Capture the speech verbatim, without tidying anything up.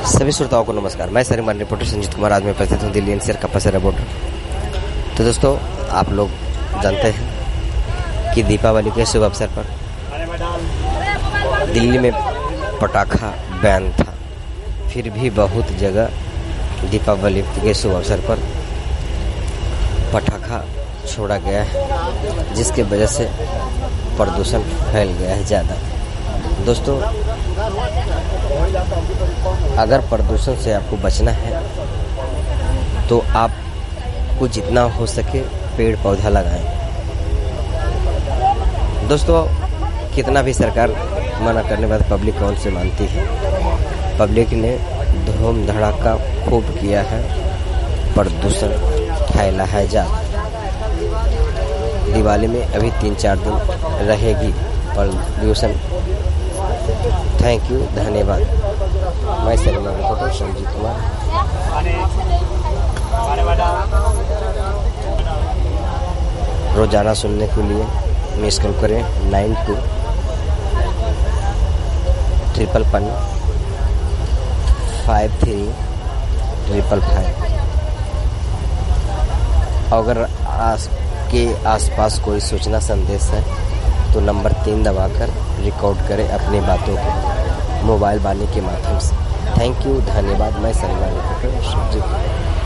सभी श्रोताओं को नमस्कार। मैं सरिमान रिपोर्टर संजीत कुमार आज मैं उपस्थित हूँ दिल्ली एनसीआर कप्पासेरा बॉर्डर। तो दोस्तों, आप लोग जानते हैं कि दीपावली के शुभ अवसर पर दिल्ली में पटाखा बैन था, फिर भी बहुत जगह दीपावली के शुभ अवसर पर पटाखा छोड़ा गया है, जिसके वजह से प्रदूषण फैल गया है ज़्यादा। दोस्तों, अगर प्रदूषण से आपको बचना है तो आपको जितना हो सके पेड़ पौधा लगाएं। दोस्तों, कितना भी सरकार मना करने बाद पब्लिक कौन से मानती है। पब्लिक ने धूम धड़ाका खूब किया है, प्रदूषण फैला है ज़्यादा। दिवाली में अभी तीन चार दिन रहेगी प्रदूषण। थैंक यू, धन्यवाद। मैं सरिमान रिपोर्टर संजीत कुमार। रोजाना सुनने के लिए मिस कॉल करें nine two triple one five three triple five. अगर आस के आसपास कोई सूचना संदेश है तो नंबर तीन दबाकर रिकॉर्ड करें अपनी बातों को मोबाइल वाणी के माध्यम से। थैंक यू, धन्यवाद। मैं सरिमान रिपोर्टर संजीत।